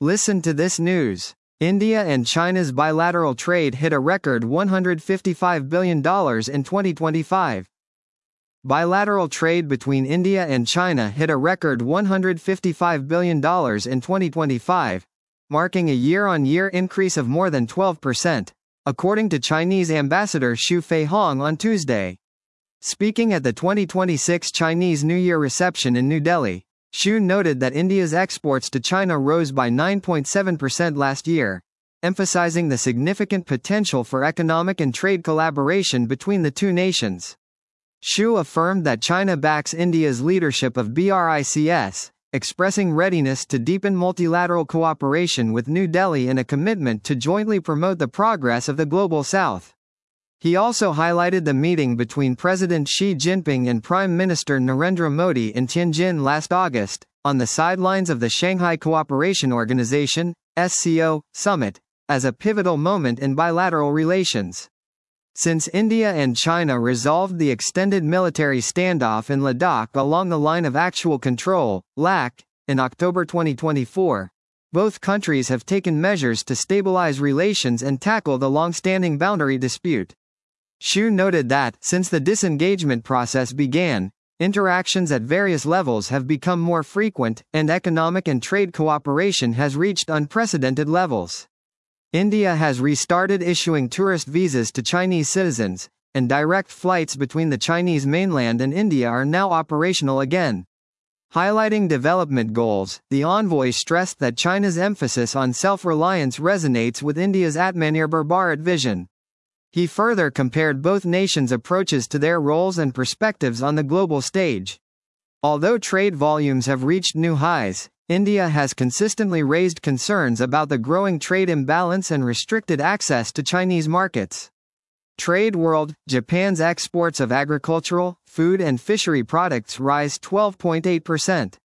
Listen to this news. India and China's bilateral trade hit a record $155 billion in 2025. Bilateral trade between India and China hit a record $155 billion in 2025, marking a year-on-year increase of more than 12%, according to Chinese Ambassador Xu Feihong on Tuesday. Speaking at the 2026 Chinese New Year reception in New Delhi, Xu noted that India's exports to China rose by 9.7% last year, emphasizing the significant potential for economic and trade collaboration between the two nations. Xu affirmed that China backs India's leadership of BRICS, expressing readiness to deepen multilateral cooperation with New Delhi and a commitment to jointly promote the progress of the Global South. He also highlighted the meeting between President Xi Jinping and Prime Minister Narendra Modi in Tianjin last August, on the sidelines of the Shanghai Cooperation Organization (SCO) summit, as a pivotal moment in bilateral relations. Since India and China resolved the extended military standoff in Ladakh along the Line of Actual Control (LAC) in October 2024, both countries have taken measures to stabilize relations and tackle the long-standing boundary dispute. Xu noted that, since the disengagement process began, interactions at various levels have become more frequent, and economic and trade cooperation has reached unprecedented levels. India has restarted issuing tourist visas to Chinese citizens, and direct flights between the Chinese mainland and India are now operational again. Highlighting development goals, the envoy stressed that China's emphasis on self-reliance resonates with India's Atmanirbhar Bharat vision. He further compared both nations' approaches to their roles and perspectives on the global stage. Although trade volumes have reached new highs, India has consistently raised concerns about the growing trade imbalance and restricted access to Chinese markets. Trade World, Japan's exports of agricultural, food and fishery products rise 12.8%.